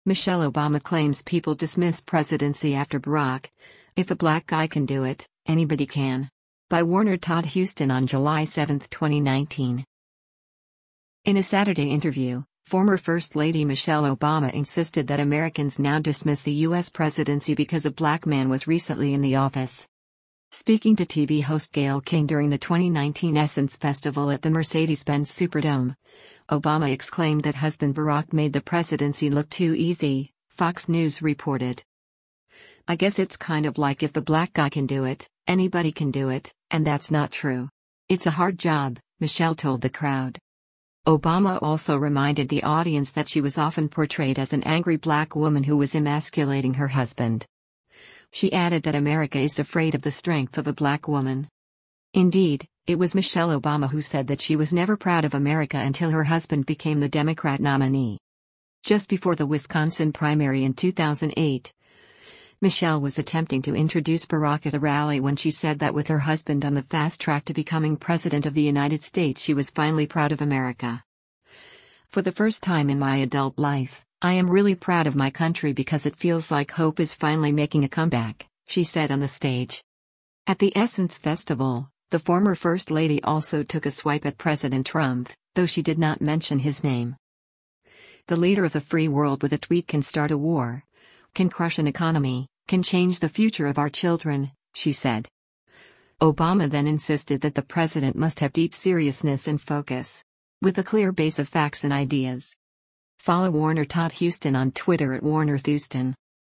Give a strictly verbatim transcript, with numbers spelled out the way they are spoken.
Michelle Obama claims people dismiss presidency after Barack. If a black guy can do it, anybody can. By Warner Todd Huston on July seventh, twenty nineteen. In a Saturday interview, former First Lady Michelle Obama insisted that Americans now dismiss the U S presidency because a black man was recently in the office. Speaking to T V host Gayle King during the twenty nineteen Essence Festival at the Mercedes-Benz Superdome, Obama exclaimed that husband Barack made the presidency look too easy, Fox News reported. I guess it's kind of like if the black guy can do it, anybody can do it, and that's not true. It's a hard job, Michelle told the crowd. Obama also reminded the audience that she was often portrayed as an angry black woman who was emasculating her husband. She added that America is afraid of the strength of a black woman. Indeed, it was Michelle Obama who said that she was never proud of America until her husband became the Democrat nominee. Just before the Wisconsin primary in two thousand eight, Michelle was attempting to introduce Barack at a rally when she said that with her husband on the fast track to becoming President of the United States, she was finally proud of America. For the first time in my adult life, I am really proud of my country because it feels like hope is finally making a comeback, she said on the stage. At the Essence Festival, the former First Lady also took a swipe at President Trump, though she did not mention his name. The leader of the free world with a tweet can start a war, can crush an economy, can change the future of our children, she said. Obama then insisted that the president must have deep seriousness and focus, with a clear base of facts and ideas. Follow Warner Todd Huston on Twitter at Warner Thuston.